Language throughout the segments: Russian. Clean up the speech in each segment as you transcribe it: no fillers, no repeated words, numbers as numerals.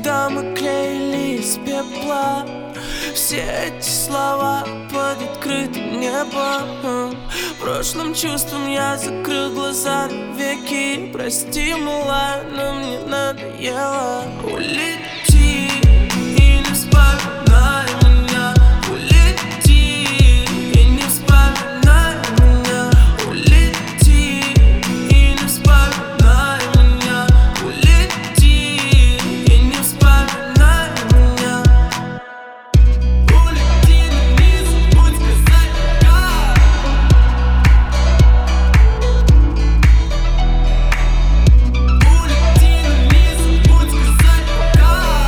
когда мы клеили из пепла все эти слова под открытым небом. Прошлым чувством я закрыл глаза навеки. Прости, малая, но мне надоело. Улети и не вспоминай меня. Улети и не вспоминай меня. Улети и не вспоминай меня. Улети и не вспоминай меня. Улети, но не забудь сказать пока. Улети, но не забудь сказать пока.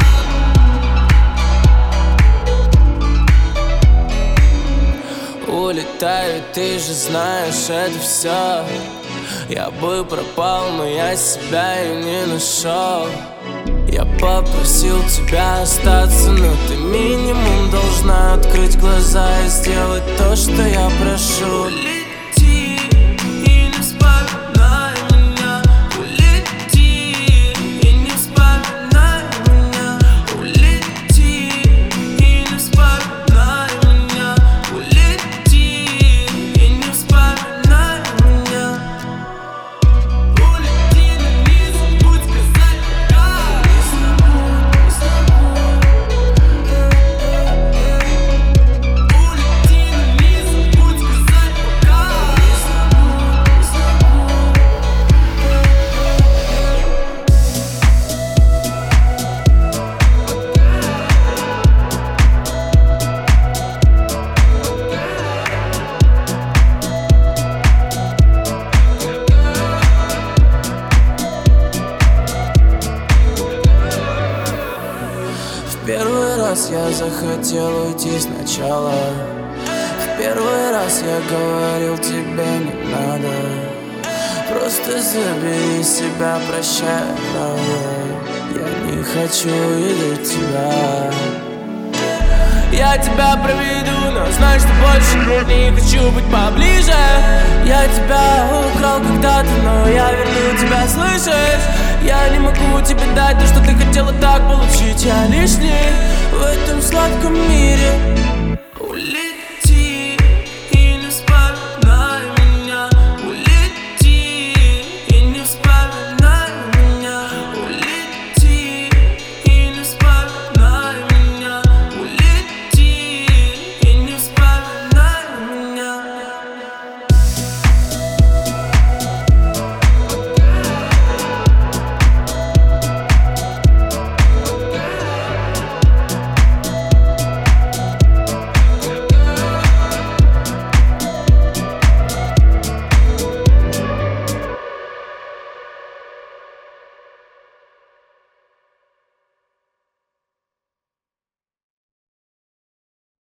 Улетаю, ты же знаешь, это все. Я бы пропал, но я себя и не нашел. Я попросил тебя остаться, но ты минимум должна открыть глаза и сделать то, что я прошу. Улети и не вспоминай меня. Улети и не вспоминай меня. Улети и не вспоминай меня. Улети и не вспоминай меня. Улети, но не забудь сказать пока. Улети, но не забудь сказать пока. В первый раз я захотел уйти сначала. В первый раз я говорил тебе не надо. Просто забери себя, прощай, правда. Я не хочу видеть тебя. Я тебя проведу, но знай, что больше не хочу быть поближе. Я тебя украл когда-то, но я верну тебя, слышишь? Я не могу тебе дать то, что ты хотела так получить. Я лишний в этом сладком мире.